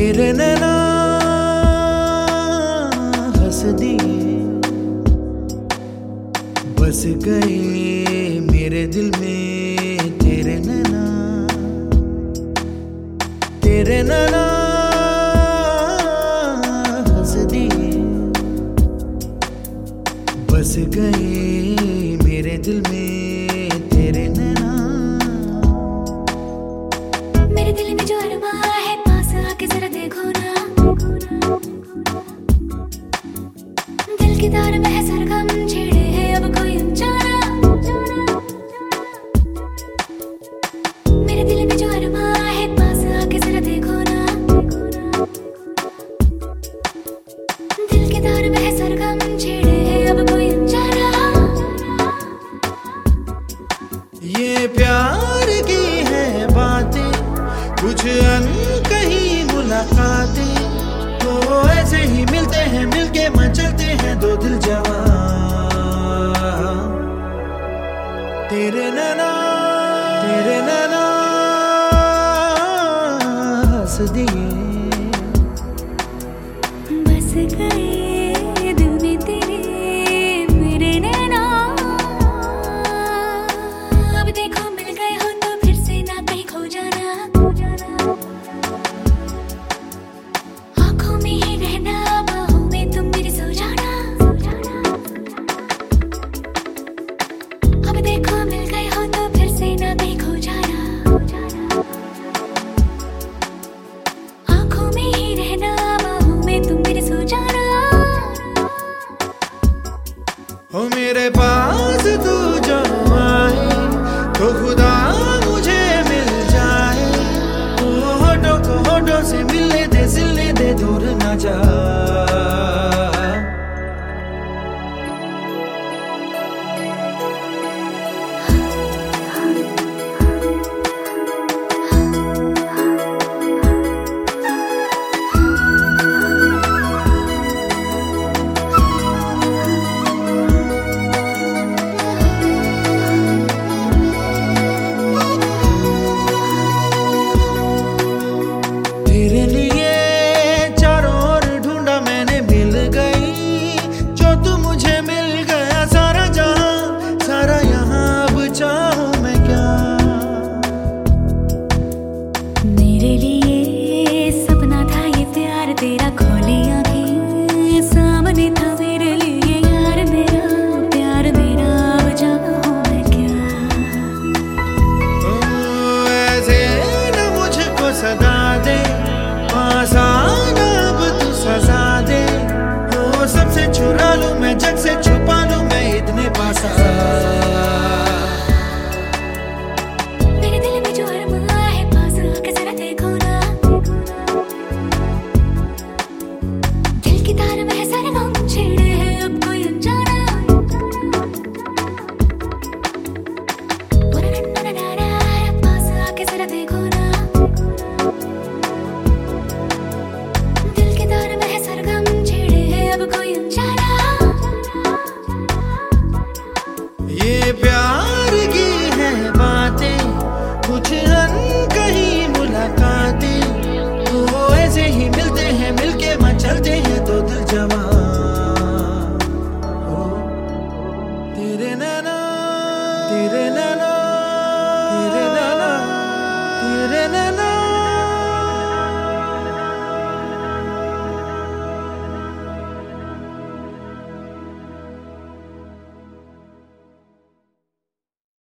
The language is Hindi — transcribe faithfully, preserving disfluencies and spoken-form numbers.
तेरे नैना हंस दिए, बस गए मेरे दिल में तेरे नैना। तेरे नैना हंस दिए, बस गए मेरे दिल में तेरे नैना। मेरे दिल में जो अरमा है पास आके जरा देखो ना, दिल की तार में है सरगम छेड़े है अब कोई अनजाना। मेरे दिल में जो अरमा है पास आके जरा देखो ना, दिल की तार में है सरगम छेड़े है अब कोई अनजाना। ये प्यार की है बातें, कुछ अनकही मुलाकातें, तो ऐसे ही मिलते हैं, मिलके मचलते हैं दो दिल जवां। तेरे नैना तेरे नैना हंस दिए, बस गए दिल में तेरे मेरे नैना। अब देखो मिल गए हो तो फिर से ना कहीं खो जाना, आंखों में ही रहना, बाहों में तुम मेरी सो जाना। अब देखो मिल गए हो तो फिर से ना कहीं खो जाना, आंखों में ही रहना, बाहों में तुम मेरी सो जाना। हो मेरे पास तू जो आए तो खुदा मुझे मिल जाए, तो होठों को होठों से मिलने दे, सिलने दे, दूर ना जा। तेरे लिए चारों ओर ढूंढा मैंने, मिल गई जो तू मुझे मिल गया। सारा जहां सारा यहाँ अब चाहूं मैं क्या। मेरे लिए सपना था ये प्यार तेरा, खोली आंखें सामने था मेरे लिए यार मेरा प्यार मेरा, अब चाहूं मैं क्या। ओ, ऐसे न मुझको सदा दे, आसान अब तू सजा दे, वो सबसे चुरा लूं मैं, जग से छुपा लूं मैं, इतने पास आ। मेरे दिल में जो अरमा है पास आके जरा देखो ना, दिल की तार में है सरगम छेड़े है अब कोई अनजाना। पास आके जरा देखो ना, दिल के तार में है सरगम छेड़े है अब कोई अनजाना। ये प्यार की है बातें, कुछ अनकही मुलाकातें, तो ऐसे ही मिलते हैं, मिलके मचलते हैं दो दिल जवां। ओ, तेरे नैना तेरे